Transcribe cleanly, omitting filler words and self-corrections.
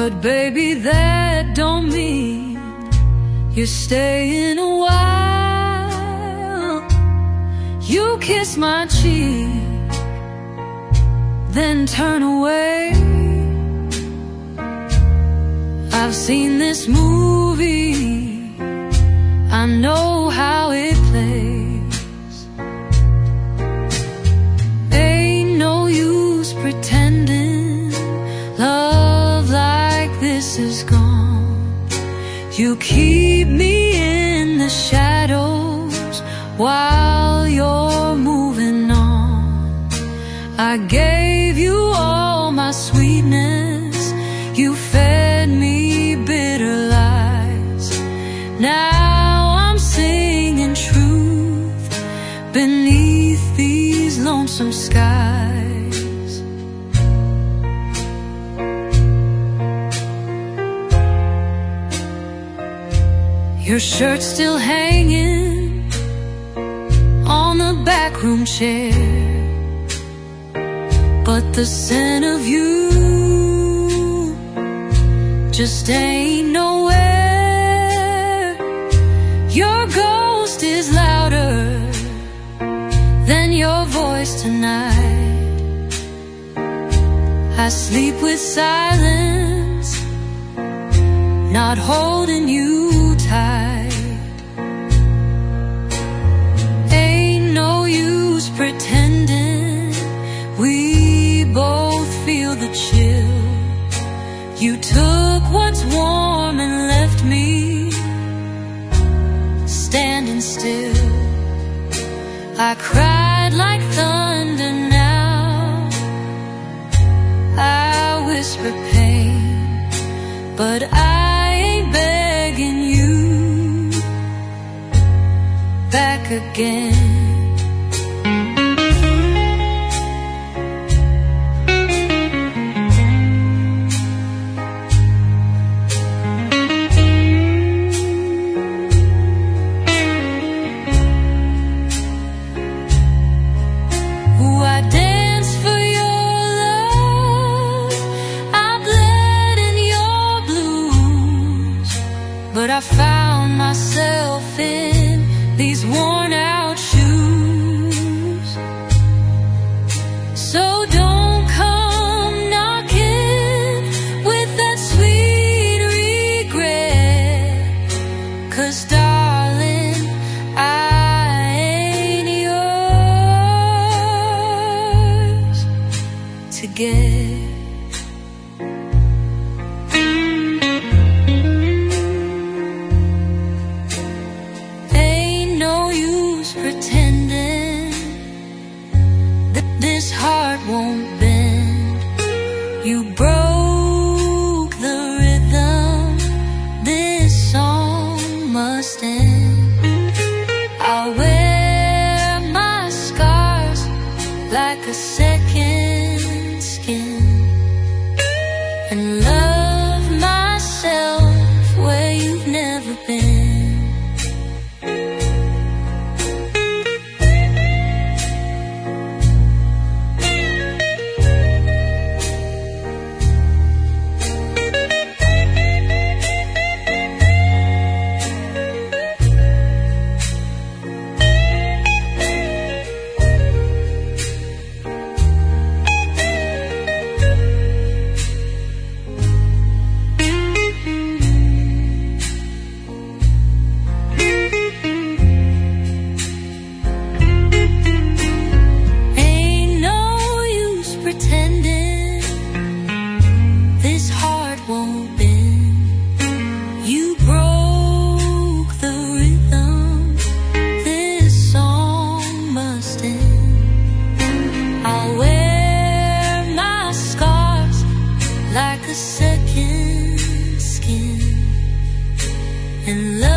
But baby, that don't mean you're staying a while. You kiss my cheek, then turn away. I've seen this movie, I know how it plays. Ain't no use pretending love like this is gone. You keep me in the shadows while you're moving on. I gave you all my sweetness, you fed me bitter lies. Now I'm singing truth beneath these lonesome skies. Your shirt's still hanging on the backroom chair, but the scent of you just ain't nowhere. Your ghost is louder than your voice tonight. I sleep with silence, not holding you tight. Ain't no use pretending, we both feel the chill. You took what's warm and left me standing still. I cried like thunder now, I whisper pain, but I ain't begging you back again. But I found myself in these worn out shoes. So don't come knocking with that sweet regret, 'cause darling, I ain't yours to get. Pretending that this heart won't bend. You broke the rhythm, this song must end. I'll wear my scars like a second skin and love myself where you've never been. Like a second skin and love.